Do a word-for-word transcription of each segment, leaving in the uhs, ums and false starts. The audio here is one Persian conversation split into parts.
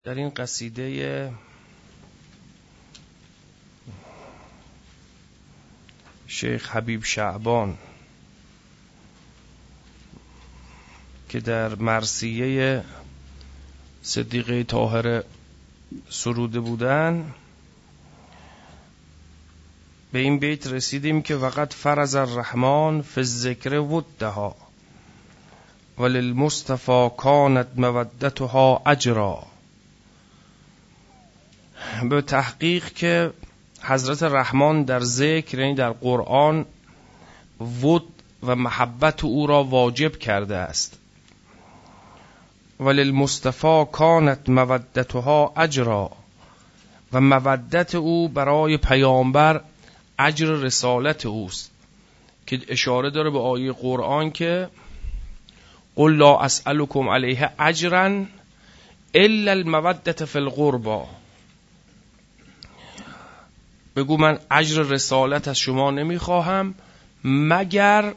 در این قصیده شیخ حبیب شعبان که در مرثیه صدیقه طاهره سروده بودن، به این بیت رسیدیم که وقد فرض الرحمن فی الذکر ودها وللمصطفى کانت مودتها اجرا. به تحقیق که حضرت رحمان در ذکر، یعنی در قرآن، ود و محبت او را واجب کرده است. وللمصطفى کانت مودتها اجرا، و مودت او برای پیامبر اجر رسالت اوست، که اشاره داره به آیه قرآن که قل لا اسألكم علیه اجرا الا المودة فی القربى. بگو من اجر رسالت از شما نمیخواهم مگر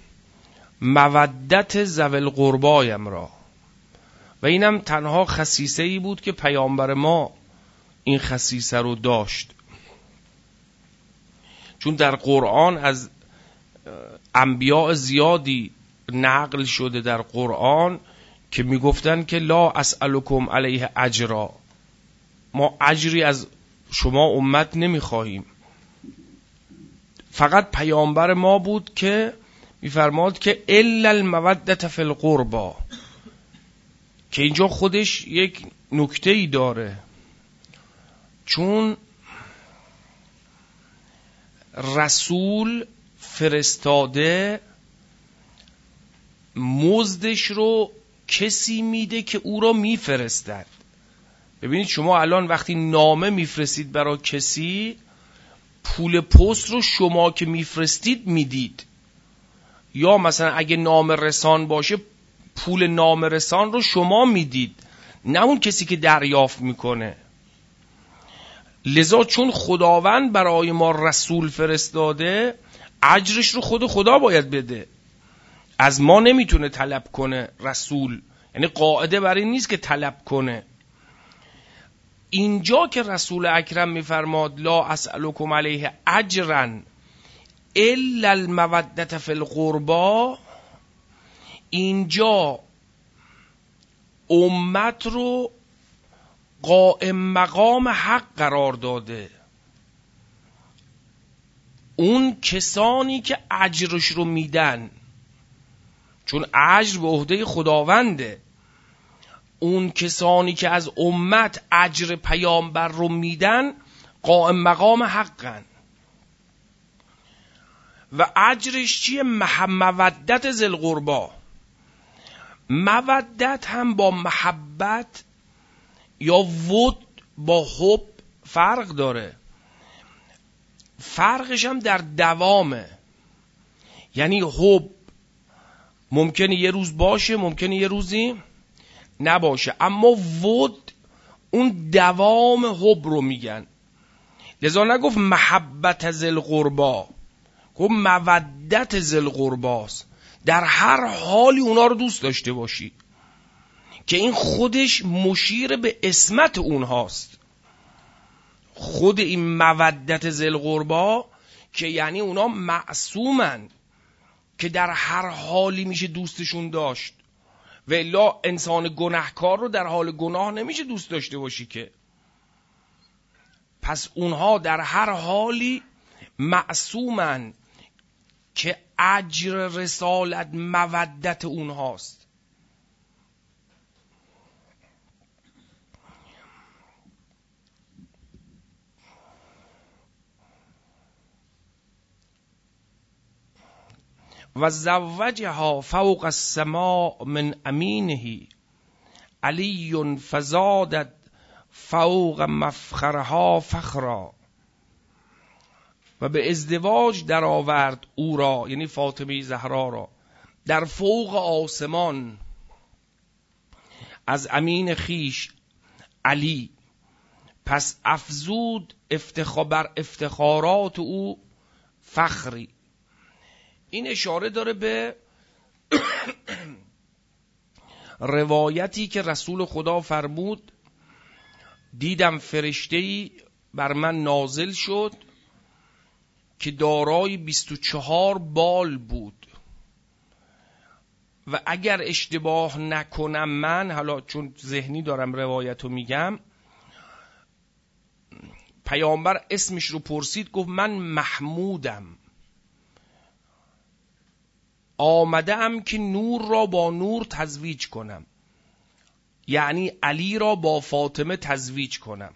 مودت ذوی القربایم را. و اینم تنها خصیصه ای بود که پیامبر ما این خصیصه رو داشت، چون در قرآن از انبیاء زیادی نقل شده در قرآن که میگفتن که لا اسألکم علیه اجرا، ما اجری از شما امت نمیخواهیم. فقط پیامبر ما بود که میفرماد که الا المودة فی القربى، که اینجا خودش یک نکته ای داره، چون رسول فرستاده مزدش رو کسی میده که او را میفرستد. ببینید شما الان وقتی نامه میفرستید برای کسی، پول پست رو شما که میفرستید میدید، یا مثلا اگه نامه رسان باشه پول نامه رسان رو شما میدید، نه اون کسی که دریافت میکنه. لذا چون خداوند برای ما رسول فرستاده، اجرش رو خود خدا باید بده، از ما نمیتونه طلب کنه رسول، یعنی قاعده برای این نیست که طلب کنه. اینجا که رسول اکرم میفرماد لا اسألکم علیه اجرا الا المودة فی القربى، اینجا امت رو قائم مقام حق قرار داده. اون کسانی که اجرش رو میدن، چون اجر به عهده خداونده، اون کسانی که از امت اجر پیامبر رو میدن قائم مقام حقن. و اجرش چیه؟ مودت ذی القربی. مودت هم با محبت یا ود با حب فرق داره. فرقش هم در دوامه، یعنی حب ممکنه یه روز باشه، ممکنه یه روزی نباشه، اما ود اون دوام حب رو میگن. لذا نگفت محبت ذی القربی، گفت مودت ذی القرباست، در هر حالی اونا رو دوست داشته باشی، که این خودش مشیر به اسمت اونهاست. خود این مودت ذی القربی که یعنی اونا معصومن، که در هر حالی میشه دوستشون داشت، و الا انسان گناهکار رو در حال گناه نمیشه دوست داشته باشی که. پس اونها در هر حالی معصومن که اجر رسالت مودت اونهاست. و زوجها فوق السماء من امینه علی فزادت فوق مفخرها فخرا. و به ازدواج در آورد او را، یعنی فاطمه زهرا را، در فوق آسمان از امین خیش علی، پس افزود افتخار بر افتخارات او فخری. این اشاره داره به روایتی که رسول خدا فرمود دیدم فرشته‌ای بر من نازل شد که دارای بیست و چهار بال بود و اگر اشتباه نکنم من، حالا چون ذهنی دارم روایتو میگم، پیامبر اسمش رو پرسید، گفت من محمودم، آمده ام که نور را با نور تزویج کنم، یعنی علی را با فاطمه تزویج کنم.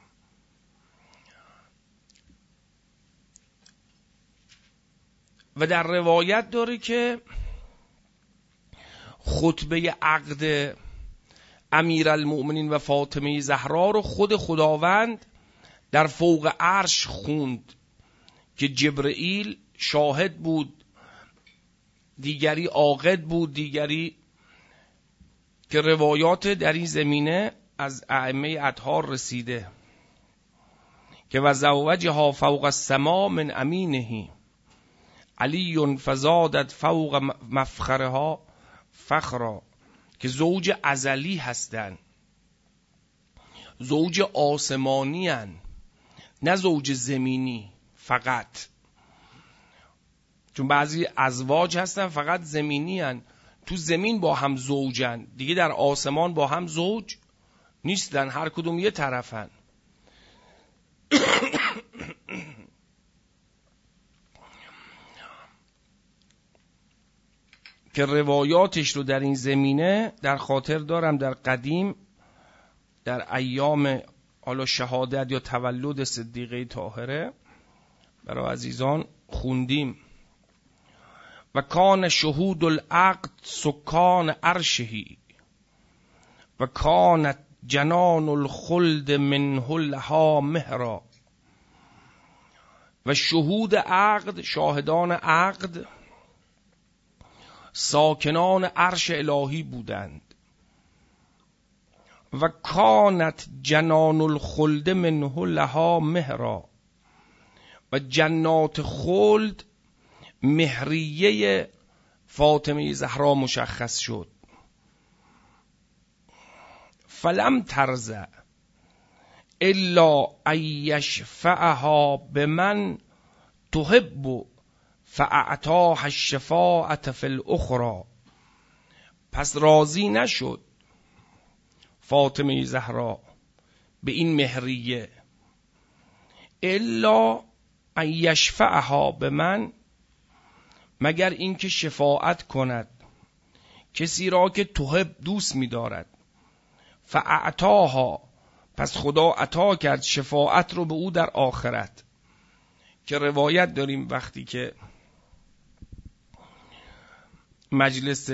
و در روایت داره که خطبه عقد امیرالمؤمنین و فاطمه زهرا رو خود خداوند در فوق عرش خوند که جبرئیل شاهد بود، دیگری عاقد بود، دیگری که روایات در این زمینه از ائمه اطهار رسیده که و زوجها فوق السما من امینه علی فزادت فوق مفخرها فخرا، که زوج ازلی هستن، زوج آسمانی هن، نه زوج زمینی فقط، چون بعضی ازواج هستن فقط زمینی هن، تو زمین با هم زوجن دیگه، در آسمان با هم زوج نیستن، هر کدوم یه طرفن. که روایاتش رو در این زمینه در خاطر دارم، در قدیم در ایام حالا شهادت یا تولد صدیقه طاهره برای عزیزان خوندیم. و کان شهود العقد سکان عرشهی و کانت جنان الخلد منه لها مهرا. و شهود عقد، شاهدان عقد، ساکنان عرش الهی بودند. و کانت جنان الخلد منه لها مهرا، و جنات خلد مهریه فاطمه زهرا مشخص شد. فلم ترضى الا ان یشفعها بمن تحب فاعطاها الشفاعة فی الاخرى. پس راضی نشد فاطمه زهرا به این مهریه الا ان یشفعها بمن، مگر اینکه شفاعت کند کسی را که تحب دوست می‌دارد، فاعطاها، پس خدا عطا کرد شفاعت رو به او در آخرت. که روایت داریم وقتی که مجلس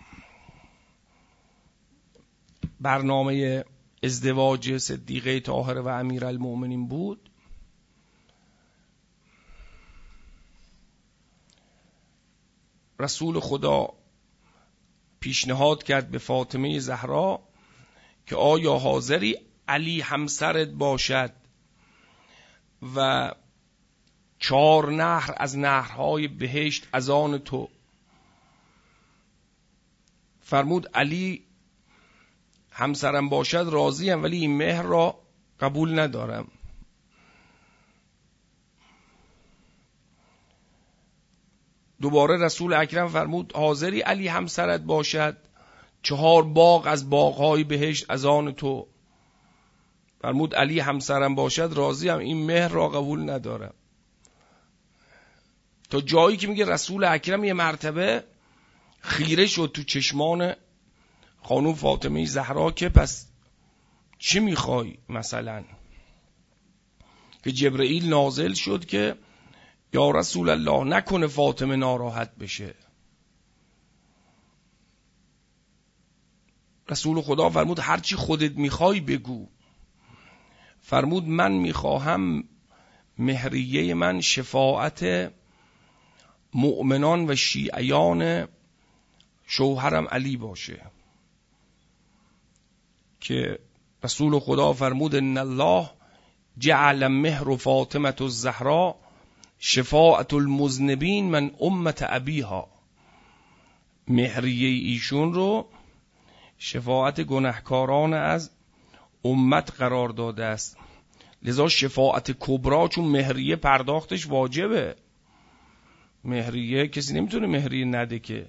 برنامه ازدواج صدیقه طاهره و امیرالمؤمنین بود، رسول خدا پیشنهاد کرد به فاطمه زهرا که آیا حاضری علی همسرت باشد و چهار نهر از نهرهای بهشت از آن تو؟ فرمود علی همسرم باشد راضیم، ولی این مهر را قبول ندارم. دوباره رسول اکرم فرمود حاضری علی همسرت باشد، چهار باغ از باغهای بهشت از آن تو؟ فرمود علی همسرم باشد راضیم، این مهر را قبول ندارم. تا جایی که میگه رسول اکرم یه مرتبه خیره شد تو چشمان خانم فاطمه زهرا که پس چی میخوای مثلا؟ که جبرئیل نازل شد که یا رسول الله نکنه فاطمه ناراحت بشه. رسول خدا فرمود هرچی خودت میخوای بگو. فرمود من میخواهم مهریه من شفاعت مؤمنان و شیعیان شوهرم علی باشه. که رسول خدا فرمود ان الله جعل مهر فاطمه الزهرا شفاعت المذنبین من امت ابیها. مهریه ایشون رو شفاعت گناهکاران از امت قرار داده است. لذا شفاعت کبرا چون مهریه پرداختش واجبه. مهریه کسی نمیتونه مهریه نده که،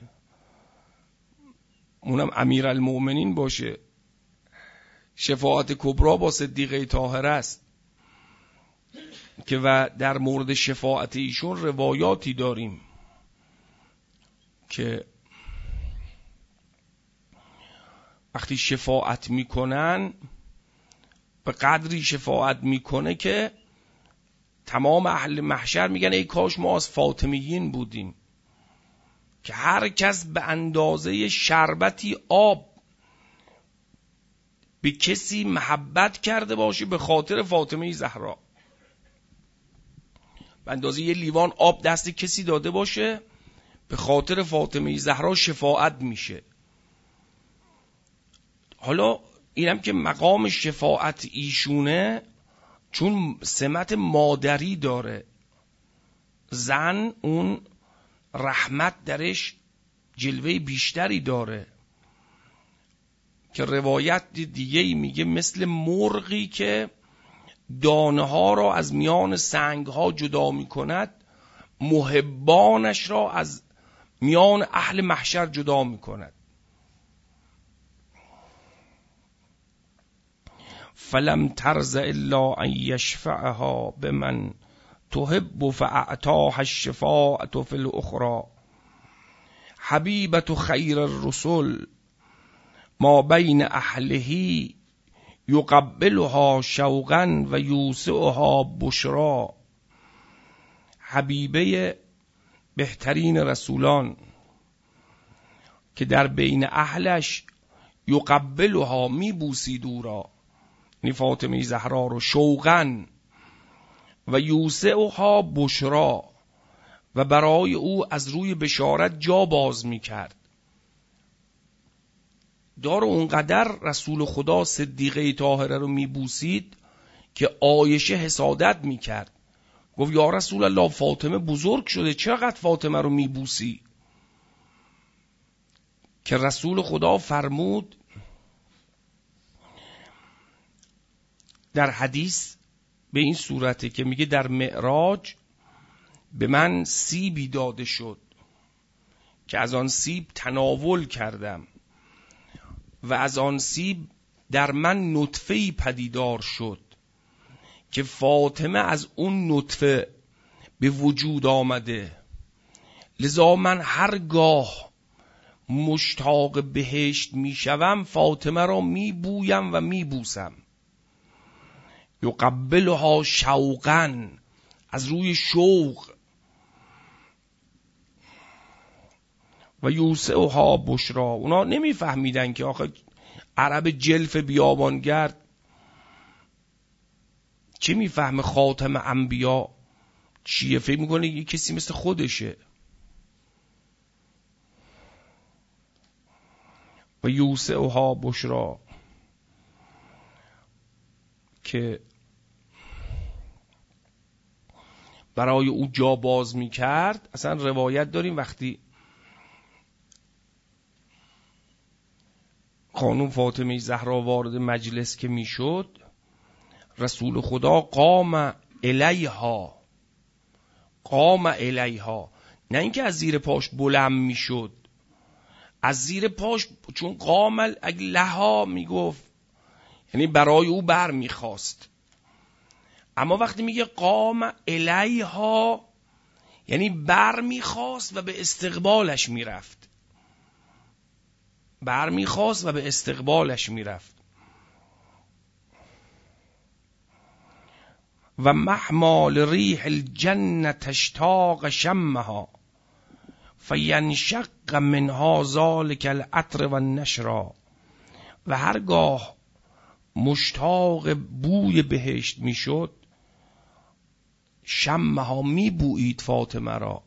اونم امیرالمؤمنین باشه. شفاعت کبرا با صدیقه طاهره است که و در مورد شفاعت ایشون روایاتی داریم که وقتی شفاعت میکنن به قدری شفاعت میکنه که تمام اهل محشر میگن ای کاش ما از فاطمیین بودیم، که هر کس به اندازه شربتی آب به کسی محبت کرده باشه به خاطر فاطمه زهرا، به اندازه یه لیوان آب دست کسی داده باشه به خاطر فاطمه زهرا شفاعت میشه. حالا اینم که مقام شفاعت ایشونه چون سمت مادری داره، زن اون رحمت درش جلوه بیشتری داره که روایت دیگه میگه مثل مرغی که دانه ها را از میان سنگ ها جدا میکند، محبانش را از میان اهل محشر جدا میکند. فلم ترز الا ان یشفعها بمن تحب فاعطاها الشفاعة فی الاخرى حبیبة خیر الرسل ما بین اهله یقبلها شوقا و یوسعها بشرا. حبیبه بهترین رسولان که در بین اهلش یقبلها میبوسید او را، یعنی فاطمه زهرا رو، شوقا و یوسعها بشرا، و برای او از روی بشارت جا باز میکرد. دار اونقدر رسول خدا صدیقه طاهره رو میبوسید که عایشه حسادت میکرد، گفت یا رسول الله فاطمه بزرگ شده چقدر فاطمه رو میبوسی؟ که رسول خدا فرمود در حدیث به این صورته که میگه در معراج به من سیبی داده شد که از آن سیب تناول کردم و از آن سیب در من نطفه‌ای پدیدار شد که فاطمه از اون نطفه به وجود آمده. لذا من هرگاه مشتاق بهشت میشوم فاطمه را میبویم و میبوسم. یقبلها شوقا، از روی شوق، و یوسعها بشرا. اونا نمیفهمیدن که آخه عرب جلف بیابانگرد چه میفهمه خاتم انبیا چیه، فکر میکنه یه کسی مثل خودشه. و یوسعها بشرا که برای او جا باز میکرد. اصلا روایت داریم وقتی خانم فاطمه زهرا وارد مجلس که میشد، رسول خدا قام الیها، قام الیها، نه اینکه از زیر پاش بلند میشد، از زیر پاش، چون قام لها میگفت یعنی برای او بر میخواست، اما وقتی میگه قام الیها یعنی بر میخواست و به استقبالش میرفت، بر میخواست و به استقبالش میرفت. و محمال ریح الجنة تشتاق شمها فینشق منها ذلك العطر و النشرا. و هرگاه مشتاق بوی بهشت میشد، شمها میبویید فاطمه را،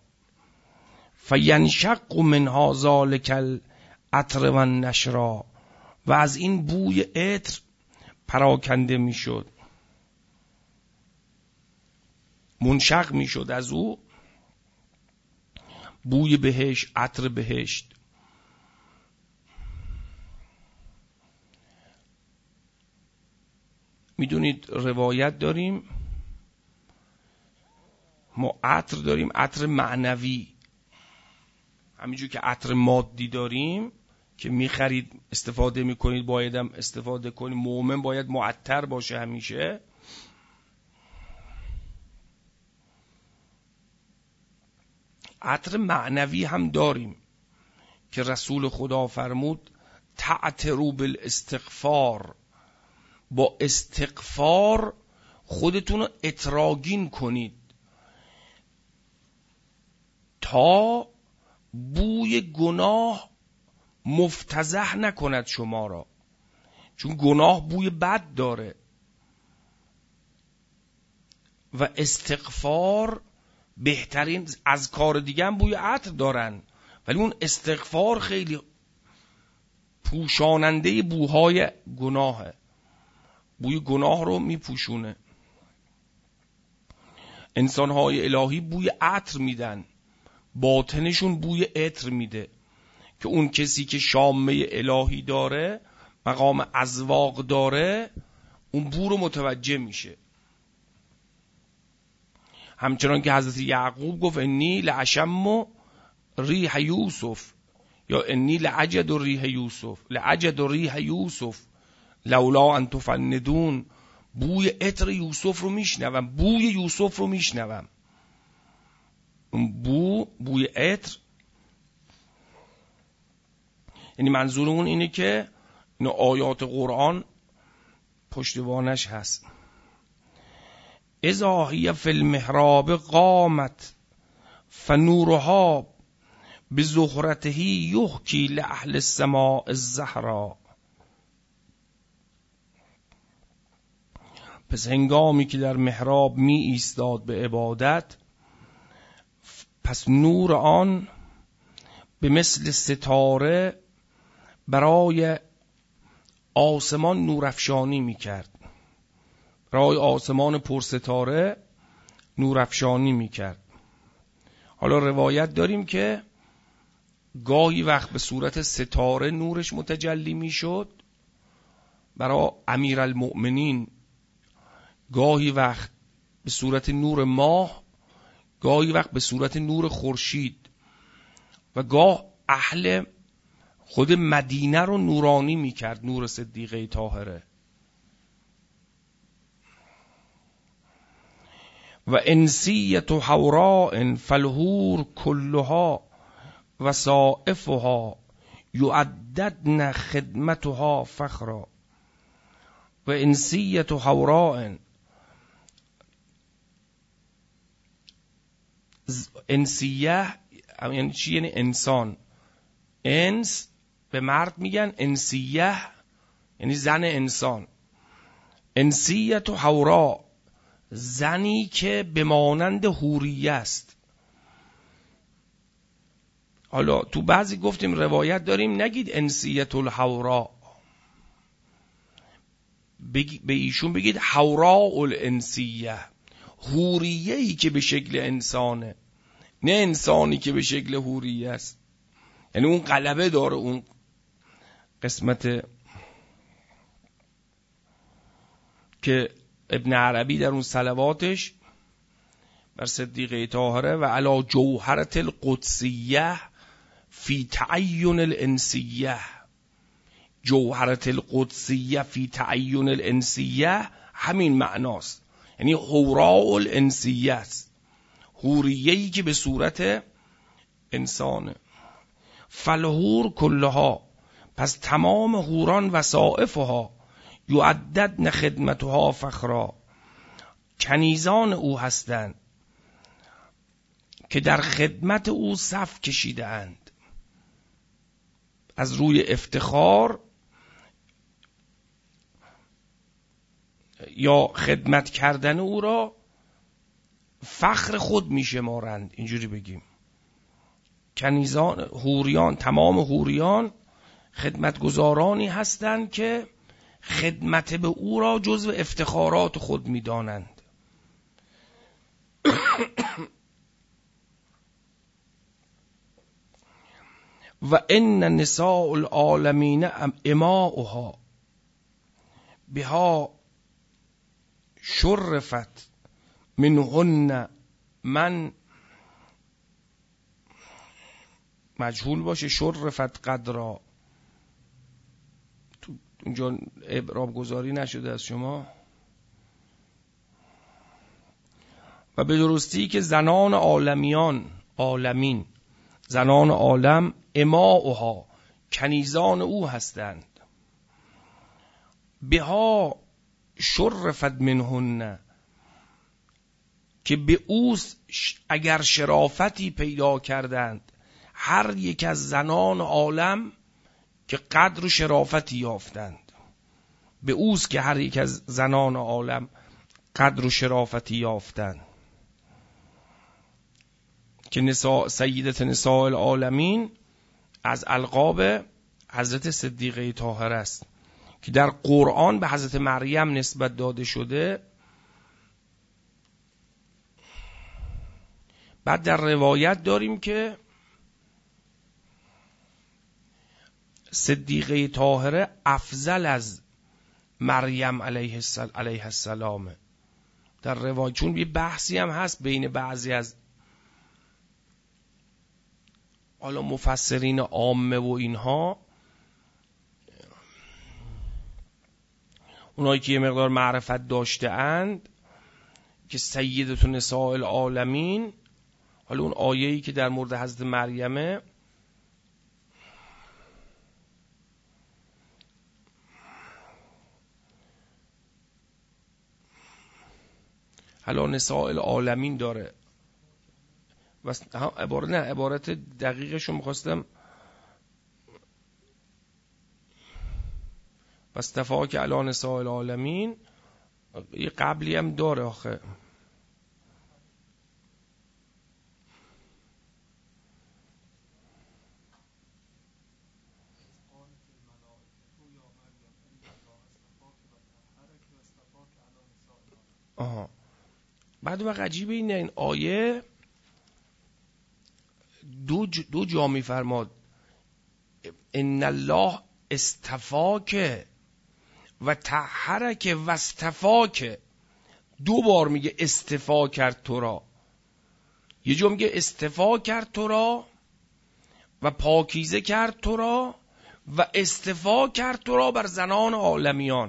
فینشق منها ذلك العطر و النشرا، و از این بوی عطر پراکنده میشد، منشق میشد از او بوی بهشت، عطر بهشت. میدونید روایت داریم، ما عطر داریم، عطر معنوی. همینجور که عطر مادی داریم که میخرید استفاده میکنید، بایدم استفاده کنید. مؤمن باید معطر باشه همیشه. عطر معنوی هم داریم که رسول خدا فرمود تعطروا بالاستغفار، با استغفار خودتون رو اتراگین کنید تا بوی گناه مفتضح نکند شما را، چون گناه بوی بد داره و استغفار بهترین، از کار دیگه هم بوی عطر دارن ولی اون استغفار خیلی پوشاننده بوهای گناهه، بوی گناه رو میپوشونه. انسانهای الهی بوی عطر میدن، باطنشون بوی عطر میده که اون کسی که شامه الهی داره، مقام اذواق داره، اون بو رو متوجه میشه. همچنان که حضرت یعقوب گفت انی لعشم ریح یوسف، یا انی لعجد ریح یوسف، لعجد ریح یوسف لولا ان تفندون، بوی عطر یوسف رو میشنوم، بوی یوسف رو میشنوم. اون بو، بوی عطر، یعنی منظورمون اینه که این آیات قرآن پشتوانش هست. اذا هی فی المحراب قامت فنورها بزهرته یحکی لأهل السماء الزهرا. پس هنگامی که در محراب می ایستاد به عبادت، پس نور آن به مثل ستاره برای آسمان نورافشانی می کرد، برای آسمان پرستاره نورافشانی می کرد. حالا روایت داریم که گاهی وقت به صورت ستاره نورش متجلی می شد برای امیرالمؤمنین، گاهی وقت به صورت نور ماه، گاهی وقت به صورت نور خورشید، و گاه اهل خود مدینه رو نورانی می کرد نور صدیقه طاهره. و انسیت حوراء فالحور کلها وصائفها یعددن خدمتها فخرا. و انسیت حوراء، انسیه یعنی چی؟ یعنی انسان. انس به مرد میگن، انسیه یعنی زن انسان. انسیت حورا، زنی که به مانند حوریه است. حالا تو بعضی گفتیم روایت داریم نگید انسیت الحورا، به ایشون بگید حوراء الانسیه، حوریه ای که به شکل انسانه، نه انسانی که به شکل حوریه است. یعنی اون غلبه داره، اون قسمت که ابن عربی در اون صلواتش بر صدیقه طاهره و علی جوهرة القدسیه فی تعین الانسیه، جوهرة القدسیه فی تعین الانسیه همین معناست، یعنی حوراء الانسیه است، حوریه‌ای که به صورت انسانه. فالحور کلها، پس تمام حوران وصائفها یعددن خدمتها فخرا، کنیزان او هستند که در خدمت او صف کشیده اند، از روی افتخار یا خدمت کردن او را فخر خود میشمارند. اینجوری بگیم کنیزان حوریان، تمام حوریان خدمتگزارانی هستند که خدمت به او را جزو افتخارات خود میدانند. و ان نساء العالمین اماؤها بها شرفت منهن من مجهول باشه، شرفت قدرا، تو اونجا اعراب گذاری نشده از شما. و به درستی که زنان عالمیان، عالمین، زنان عالم، اماؤها، کنیزان او هستند. بها شرفت منهن، که به او اگر شرافتی پیدا کردند هر یک از زنان عالم که قدر و شرافتی یافتند. به اوست که هر یک از زنان عالم قدر و شرافتی یافتند، که نساء سیدت نساء العالمین از القاب حضرت صدیقه طاهره است که در قرآن به حضرت مریم نسبت داده شده. بعد در روایت داریم که صدیقه طاهره افضل از مریم علیه السلام. در روایت چون یه بحثی هم هست بین بعضی از حالا مفسرین عامه و اینها، اونایی که یه مقدار معرفت داشته اند، که سیدت نساء العالمین، حالا اون آیه‌ای که در مورد حضرت مریمه، حالا نساء العالمین داره و عبارت نه عبارت دقیقشو میخواستم واستفا که علی نساء العالمین یه قبلی هم داره آخه. آها بعد وقت عجیبه اینه، این آیه دو, ج... دو جا می فرماد ان الله استفاک و طهرک و استفاک. دو بار میگه استفا کرد تو را، یه جا میگه استفا کرد تو را و پاکیزه کرد تو را و استفا کرد تو را بر زنان عالمیان.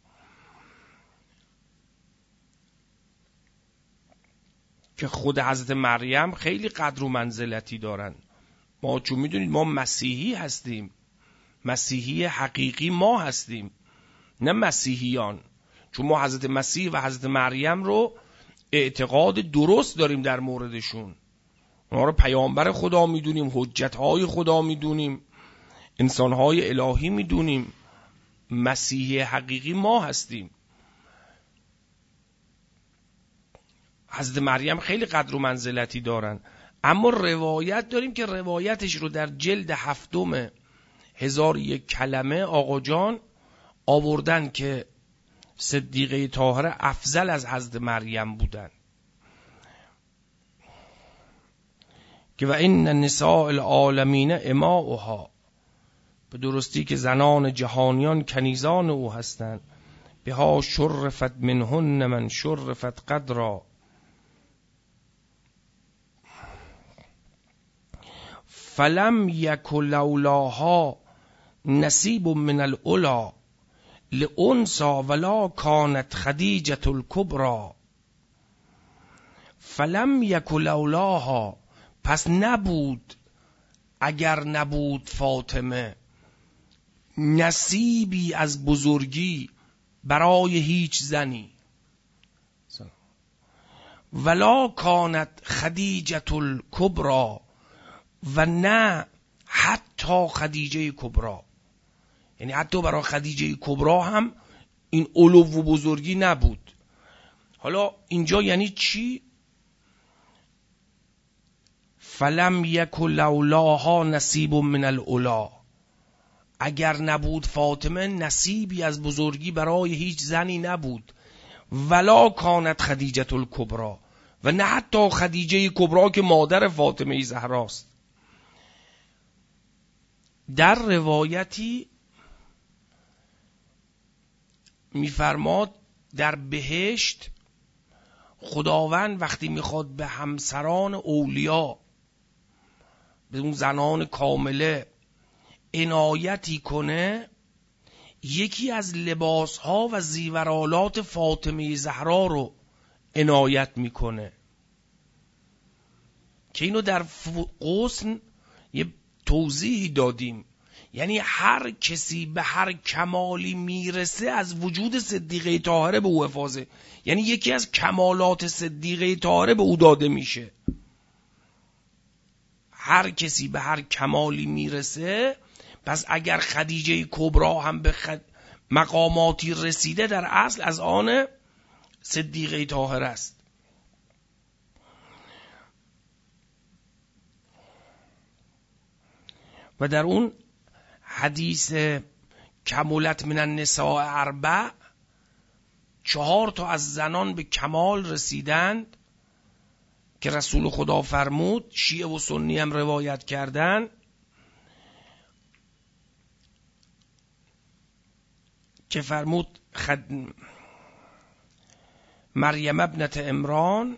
که خود حضرت مریم خیلی قدر و منزلتی دارن. ما چون میدونید ما مسیحی هستیم، مسیحی حقیقی ما هستیم، نه مسیحیان. چون ما حضرت مسیح و حضرت مریم رو اعتقاد درست داریم در موردشون، اونا رو پیامبر خدا میدونیم، حجتهای خدا میدونیم، انسانهای الهی میدونیم. مسیحی حقیقی ما هستیم. حضرت مریم خیلی قدر و منزلتی دارن، اما روایت داریم که روایتش رو در جلد هفتم هزار یک کلمه آقا جان آوردن که صدیقه طاهره افضل از حضرت مریم بودن، که و این نساء العالمین اماؤها، به درستی که زنان جهانیان کنیزان او هستند. بها شرفت منهن من شرفت قدرا. فلم یک لولاها نصیب من العلا لانسا ولا کانت خدیجة الکبری. فلم یک لولاها، پس نبود اگر نبود فاطمه نصیبی از بزرگی برای هیچ زنی، ولا کانت خدیجة الکبری، و نه حتی خدیجه کبری، یعنی حتی برای خدیجه کبری هم این علو و بزرگی نبود. حالا اینجا یعنی چی؟ فلم یک لولاها نصیب من العلا، اگر نبود فاطمه نصیبی از بزرگی برای هیچ زنی نبود. ولا کانت خدیجة الکبری، و نه حتی خدیجه کبری که مادر فاطمه زهراست. در روایتی میفرماد در بهشت خداوند وقتی میخواد به همسران اولیا، به اون زنان کامله عنایتی کنه، یکی از لباسها و زیورالات فاطمه زهرا رو عنایت میکنه که اینو در غسل یه توضیحی دادیم. یعنی هر کسی به هر کمالی میرسه از وجود صدیقه طاهره به او حفاظه، یعنی یکی از کمالات صدیقه طاهره به او داده میشه. هر کسی به هر کمالی میرسه، پس اگر خدیجه کبرا هم به خد... مقاماتی رسیده، در اصل از آن صدیقه طاهره است. و در اون حدیث کمولت من النساء اربع، چهار تا از زنان به کمال رسیدند که رسول خدا فرمود، شیعه و سنی هم روایت کردن، که فرمود خد... مریم ابنت عمران،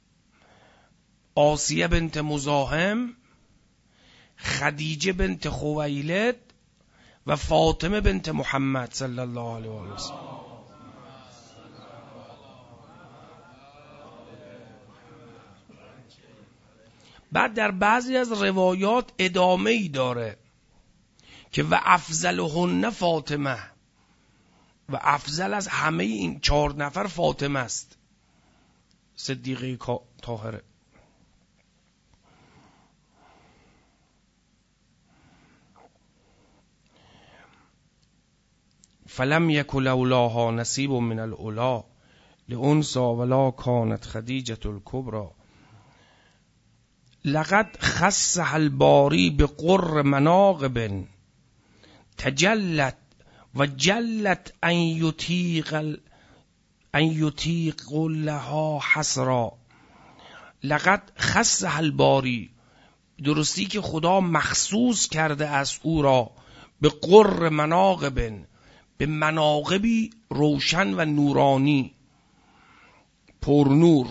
آسیه بنت مزاحم، خدیجه بنت خویلد و فاطمه بنت محمد صلی الله علیه و سلم. بعد در بعضی از روایات ادامه ای داره که و افضلهن فاطمه، و افضل از همه این چهار نفر فاطمه است، صدیقه طاهره. فلم یک لولاها نصیب من الاولا لانثى ولا كانت خدیجة الکبری لقد خصها الباری بقر مناقب تجلت و جلت ان یطیق ان یطیق لها حسرا. لقد خصها الباری، درستی که خدا مخصوص کرده است او را، به قر مناقب، به مناقبی روشن و نورانی، پرنور،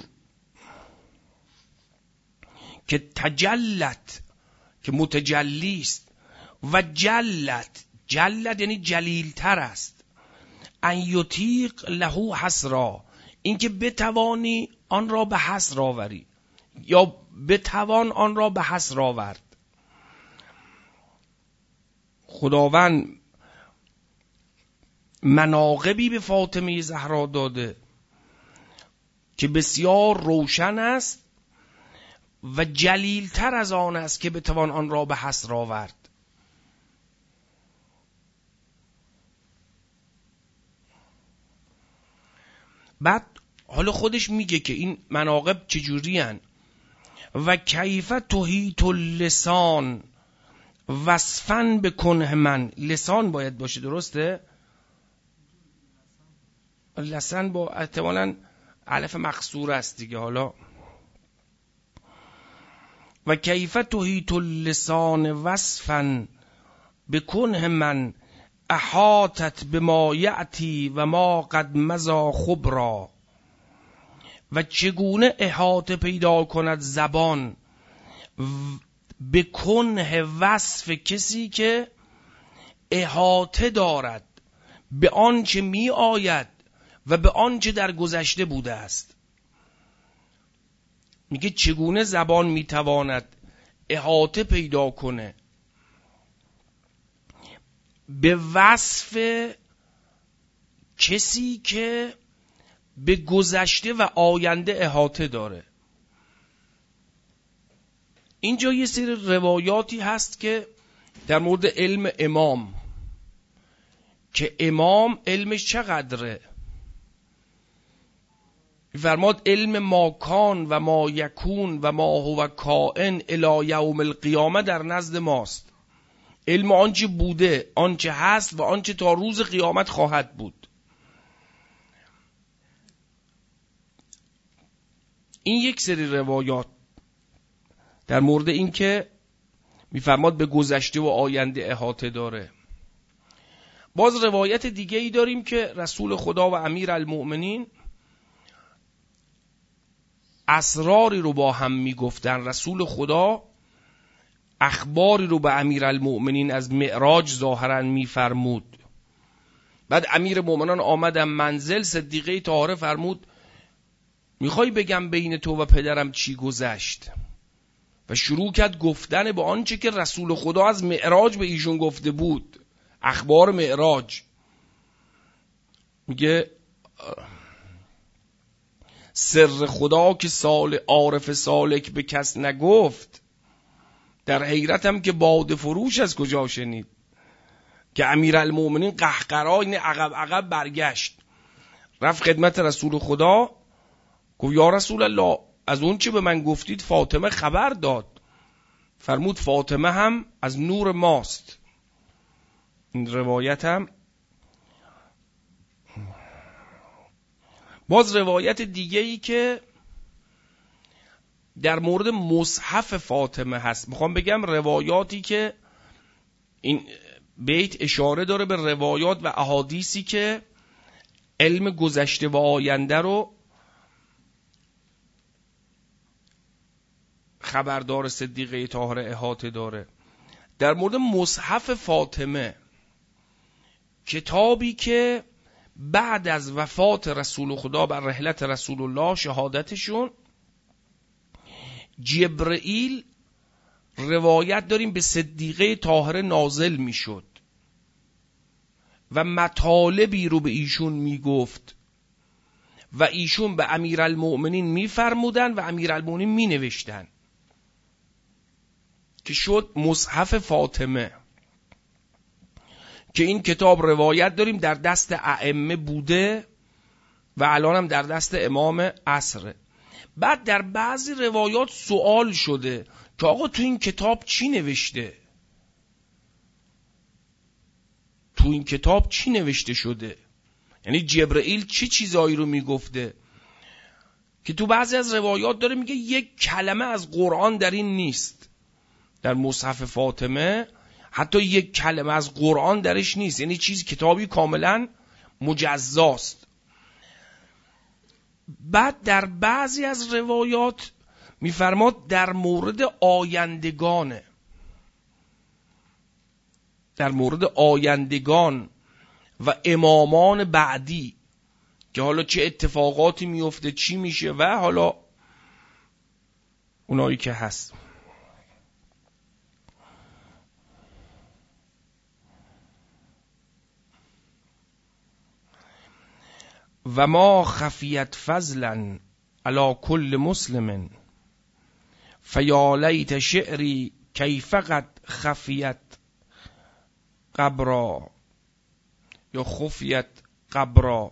که تجلت، که متجلی است، و جلت، جلت یعنی جلیلتر است، ان یطیق له حسرا، این که بتوانی آن را به حسر آوری یا بتوان آن را به حسر آورد. خداوند مناقبی به فاطمه زهرا داده که بسیار روشن است و جلیلتر از آن است که بتوان آن را به حسر آورد. بعد حالا خودش میگه که این مناقب چجوری هن. و کیف تحیط اللسان وصفن به کنه من، لسان باید باشه، درسته؟ لسان با احتمالاً الف مقصور است دیگه. حالا و کیف تحیط اللسان وصفا بکنه من احاطت بما یأتی و ما قد مضی خبرا. و چگونه احاطه پیدا کند زبان به کنه وصف کسی که احاطه دارد به آنچه می آید و به آنچه در گذشته بوده است. میگه چگونه زبان میتواند احاطه پیدا کنه به وصف کسی که به گذشته و آینده احاطه داره. اینجا یه سری روایاتی هست که در مورد علم امام، که امام علمش چقدره. فرماد علم ما کان و ما یکون و ما هو کائن الی یوم القیامه در نزد ماست. علم آنچه بوده، آنچه هست و آنچه تا روز قیامت خواهد بود. این یک سری روایات در مورد این که میفرماد به گذشته و آینده احاطه داره. باز روایت دیگه ای داریم که رسول خدا و امیر المؤمنین اسراری رو با هم میگفتن. رسول خدا اخباری رو به امیر المؤمنین از معراج ظاهرا میفرمود. بعد امیر مؤمنان آمدم منزل، صدیقه طاهره فرمود میخوای بگم بین تو و پدرم چی گذشت؟ و شروع کرد گفتن به آنچه که رسول خدا از معراج به ایشون گفته بود، اخبار معراج. میگه سر خدا که سال عارف سالک به کس نگفت، در حیرتم که باده فروش از کجا شنید. که امیرالمومنین قهقرا اینه عقب عقب برگشت، رفت خدمت رسول خدا، گفت یا رسول الله از اون چی به من گفتید فاطمه خبر داد. فرمود فاطمه هم از نور ماست. این روایت هم باز روایت دیگه ای که در مورد مصحف فاطمه هست. میخوام بگم روایاتی که این بیت اشاره داره به روایات و احادیثی که علم گذشته و آینده رو خبردار صدیقه طاهره احاطه داره. در مورد مصحف فاطمه، کتابی که بعد از وفات رسول خدا بر رحلت رسول الله شهادتشون، جبرئیل روایت داریم به صدیقه طاهره نازل میشد و مطالبی رو به ایشون میگفت و ایشون به امیرالمؤمنین میفرمودن و امیرالمؤمنین مینوشتن که شد مصحف فاطمه، که این کتاب روایت داریم در دست ائمه بوده و الان هم در دست امام عصره. بعد در بعضی روایات سوال شده که آقا تو این کتاب چی نوشته؟ تو این کتاب چی نوشته شده؟ یعنی جبرئیل چی چیزایی رو میگفته؟ که تو بعضی از روایات داره میگه یک کلمه از قرآن در این نیست. در مصحف فاطمه حتی یک کلمه از قرآن درش نیست، یعنی چیز کتابی کاملا مجزاست. بعد در بعضی از روایات میفرماد در مورد آیندگانه، در مورد آیندگان و امامان بعدی که حالا چه اتفاقاتی میفته، چی میشه و حالا اونایی که هست. و ما خفیت فضلا علی کل مسلم فیا لیت شعری کیف قد خفیت قبرا یا خفیت قبرا.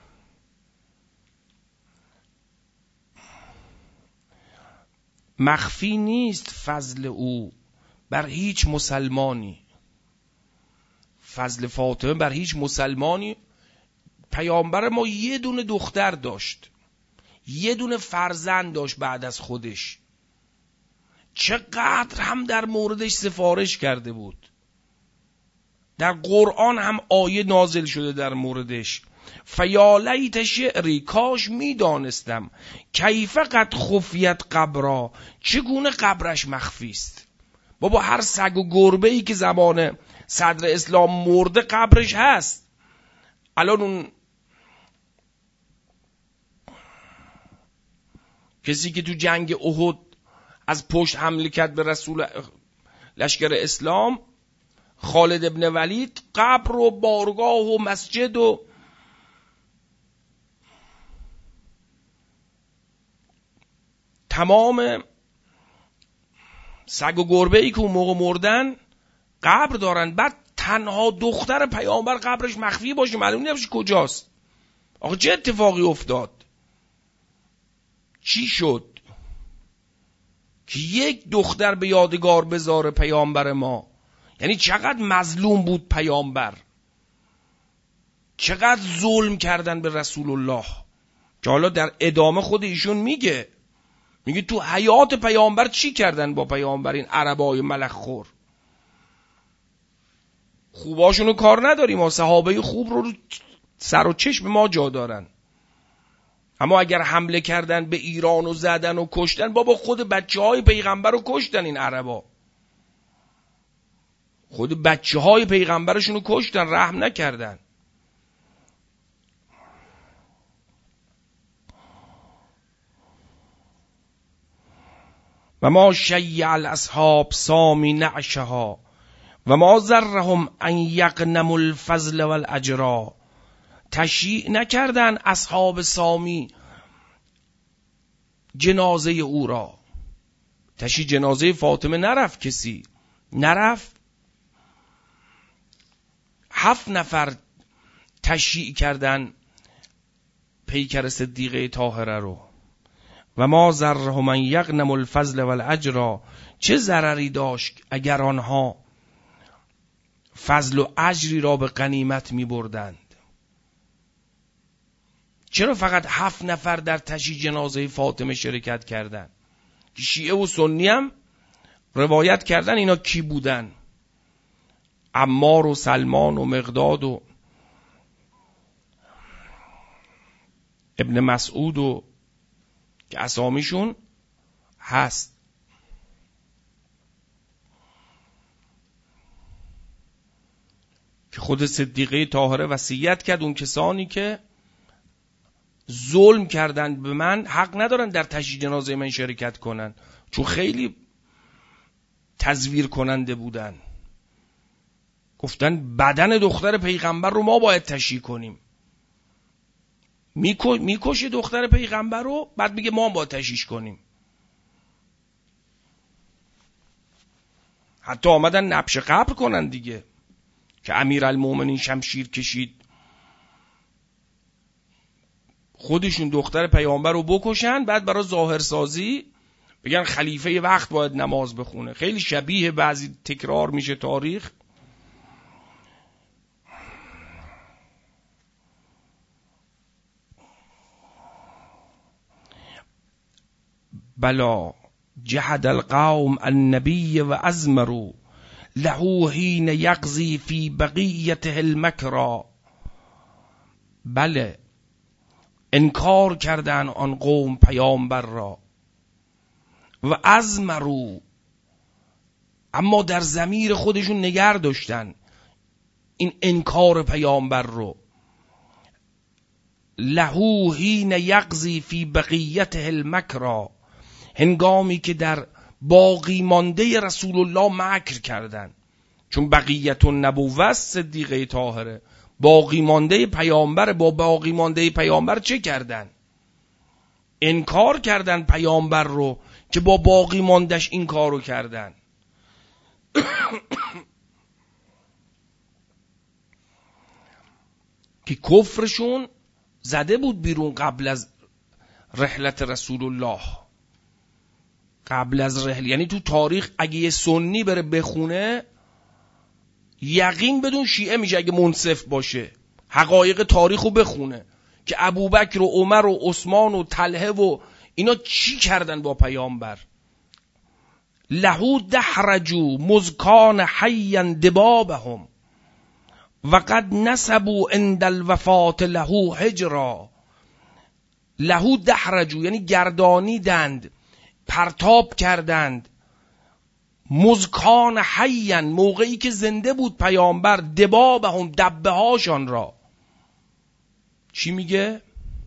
مخفی نیست فضل او بر هیچ مسلمانی، فضل فاطمه بر هیچ مسلمانی. پیامبر ما یه دونه دختر داشت، یه دونه فرزند داشت بعد از خودش، چقدر هم در موردش سفارش کرده بود، در قرآن هم آیه نازل شده در موردش. فیا لیت شعری، کاش میدانستم، کیف قد خفیت قبرا، چگونه قبرش مخفی است. بابا هر سگ و گربه ای که زمان صدر اسلام مرده قبرش هست. الان اون کسی که تو جنگ احد از پشت حمله کرد به رسول لشکر اسلام، خالد ابن ولید، قبر و بارگاه و مسجد و تمام سگ و گربه ای که اون موقع مردن قبر دارن. بعد تنها دختر پیامبر قبرش مخفی باشه، معلوم نمیشه کجاست. آخه چه اتفاقی افتاد؟ چی شد که یک دختر به یادگار بذاره پیامبر ما؟ یعنی چقدر مظلوم بود پیامبر، چقدر ظلم کردن به رسول الله، که حالا در ادامه خود ایشون میگه میگه تو حیات پیامبر چی کردن با پیامبر این عربای ملخ خور. خوباشونو کار نداریم، ما صحابه خوب رو, رو سر و چشم ما جا دارن. اما اگر حمله کردن به ایران و زدن و کشتن، بابا خود بچه های پیغمبر رو کشتن این عربا، خود بچه های پیغمبرشون رو کشتن، رحم نکردن. و ما شیع الاصحاب سامی نعشها و ما ذرهم ان یغنموا الفضل والاجرا. تشییع نکردن اصحاب سامی جنازه او را. تشییع جنازه فاطمه نرفت کسی، نرفت. هفت نفر تشییع کردن پیکر صدیقه طاهره رو. و ما ذرهم ان یغنموا الفضل والاجر. چه ضرری داشت اگر آنها فضل و اجری را به غنیمت می بردند؟ چرا فقط هفت نفر در تشییع جنازه فاطمه شرکت کردند؟ شیعه و سنی هم روایت کردن اینا کی بودن؟ عمار و سلمان و مقداد و ابن مسعود و که اسامیشون هست. که خود صدیقه طاهره وصیت کرد اون کسانی که ظلم کردن به من حق ندارن در تشییع جنازه من شرکت کنن، چون خیلی تزویر کننده بودن. گفتن بدن دختر پیغمبر رو ما باید تشییع کنیم. میکو میکشه دختر پیغمبر رو، بعد میگه ما باید تشییع کنیم. حتی آمدن نبش قبر کنن دیگه، که امیرالمومنین شمشیر کشید خودشون دختر پیامبر رو بکشن، بعد برای ظاهرسازی بگن خلیفه وقت باید نماز بخونه. خیلی شبیه بعضی تکرار میشه تاریخ. بلا جحد القوم النبی و ازمروا له حین یقضی فی بقیته المکرا. بله انکار کردن آن قوم پیامبر را و ازمروا، اما در ضمیر خودشون نگر داشتن این انکار پیامبر رو. له حین یقضی فی بقیته المکرا، هنگامی که در باقی مانده رسول الله مکر کردن. چون بقیت النبوة صدیقه طاهره، باقی مانده پیامبر. با باقی مانده پیامبر چه کردن؟ انکار کردن پیامبر رو که با باقی ماندش این کارو کردن. که کفرشون زده بود بیرون قبل از رحلت رسول الله. قبل از رحل، یعنی تو تاریخ اگه یه سنی بره بخونه یقین بدون شیعه میشه، اگه منصف باشه حقایق تاریخو بخونه که ابوبکر و عمر و عثمان و طلحه و اینا چی کردن با پیامبر. لهو دحرجو مزکان حیا دبابهم و قد نسبوا عند الوفات لهو هجرا. لهو دحرجو یعنی گردانیدند، پرتاب کردند. مزکان حیا، موقعی که زنده بود پیامبر، دبابهم دبه هاشان را. چی میگه؟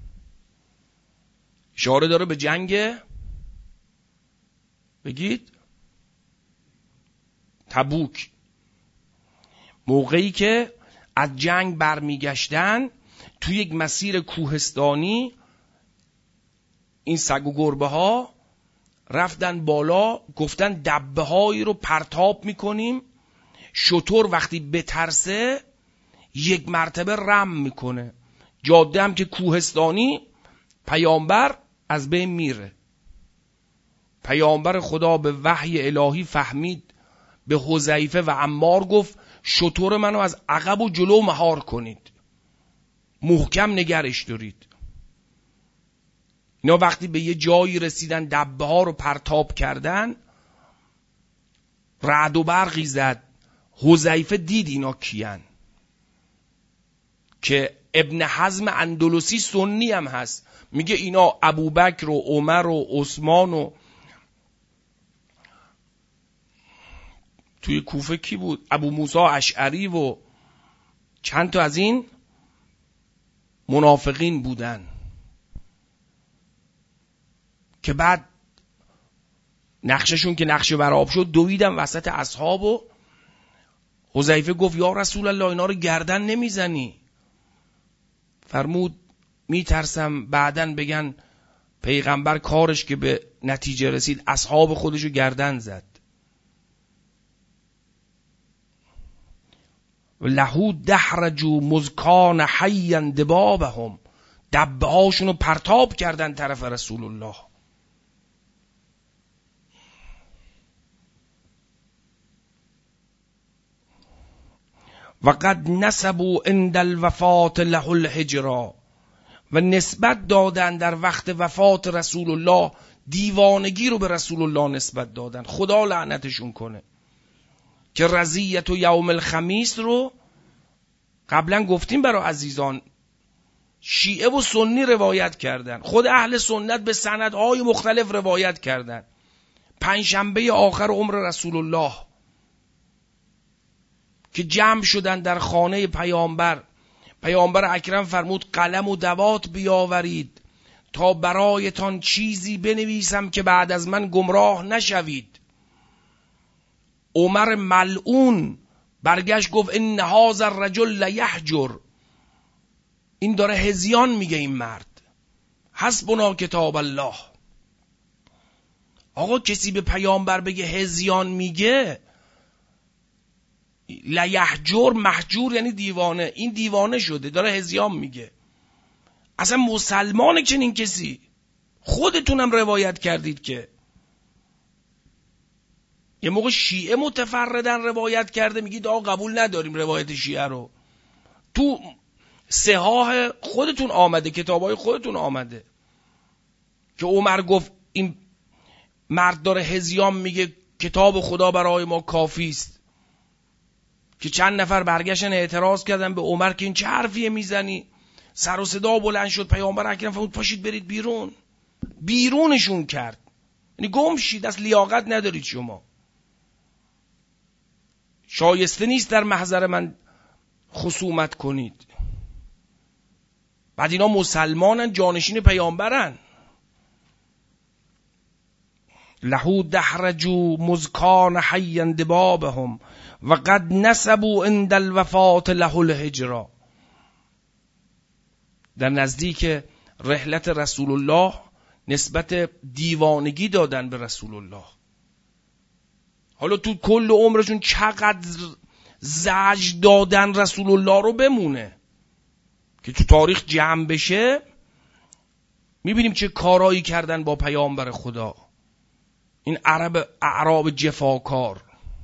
اشاره داره به جنگ، بگید، تبوک. موقعی که از جنگ برمیگشتن توی یک مسیر کوهستانی، این سگ و گربه ها رفتن بالا، گفتن دبه هایی رو پرتاب میکنیم، شتر وقتی بترسه یک مرتبه رم میکنه. جاده هم که کوهستانی، پیامبر از بین میره. پیامبر خدا به وحی الهی فهمید، به حذیفه و عمار گفت شتر منو از عقب و جلو مهار کنید، محکم نگرش دارید. اینا وقتی به یه جایی رسیدن دبه ها رو پرتاب کردن، رعد و برقی زد، حذیفه دید اینا کیان، که ابن حزم اندلسی سنی هم هست، میگه اینا ابوبکر و عمر و عثمان و توی کوفه کی بود، ابو موسی اشعری و چند تا از این منافقین بودن که بعد نقششون که نقشه برآب شد دویدن وسط اصحاب و حذیفه گفت یا رسول الله اینا رو گردن نمیزنی؟ فرمود میترسم بعدن بگن پیغمبر کارش که به نتیجه رسید اصحاب خودشو گردن زد. لهو دحرجو مزکان حیا دبابهم، دبه هاشونو پرتاب کردن طرف رسول الله. و قد نسبوا عند الوفات له الهجرا، و نسبت دادن در وقت وفات رسول الله دیوانگی رو به رسول الله نسبت دادن. خدا لعنتشون کنه. که رضیت و یوم الخمیس رو قبلا گفتیم برای عزیزان، شیعه و سنی روایت کردن، خود اهل سنت به سندهای مختلف روایت کردن. پنجشنبه آخر عمر رسول الله که جمع شدن در خانه پیامبر، پیامبر اکرم فرمود قلم و دوات بیاورید تا برایتان چیزی بنویسم که بعد از من گمراه نشوید. عمر ملعون برگشت گفت ان هذا الرجل لیحجر، این داره هذیان میگه این مرد، حسبنا کتاب الله. آقا کسی به پیامبر بگه هذیان میگه، لیحجر محجور یعنی دیوانه، این دیوانه شده داره هذیان میگه. اصلا مسلمانه چنین کسی؟ خودتونم روایت کردید که یه موقع شیعه متفردن روایت کرده، میگید آقا قبول نداریم روایت شیعه رو. تو صحاح خودتون آمده، کتابای خودتون آمده که عمر گفت این مرد داره هذیان میگه، کتاب خدا برای ما کافی است. که چند نفر برگشتن اعتراض کردن به عمر که این چه حرفیه میزنی؟ سر و صدا بلند شد، پیامبر اکرم فرمود پاشید برید بیرون. بیرونشون کرد، یعنی گم شید، از لیاقت ندارید شما، شایسته نیست در محضر من خصومت کنید. بعد اینا مسلمانن، جانشین پیامبرن. لهو دحرجو مزکان حیا دبابهم و قد نسبوا عند الوفات له الهجرا. در نزدیک رحلت رسول الله نسبت دیوانگی دادن به رسول الله. حالا تو کل عمرشون چقدر زجر دادن رسول الله رو بمونه که تو تاریخ جمع بشه، میبینیم چه کارایی کردن با پیامبر خدا این عرب اعراب جفاکار.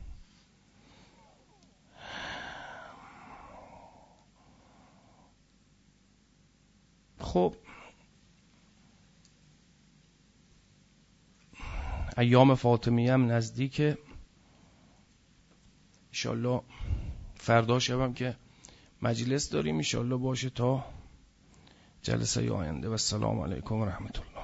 خب ایام فاطمیه هم نزدیکه، انشالله فردا شبم که مجلس داریم، انشالله باشه تا جلسه آینده. و السلام علیکم و رحمت الله.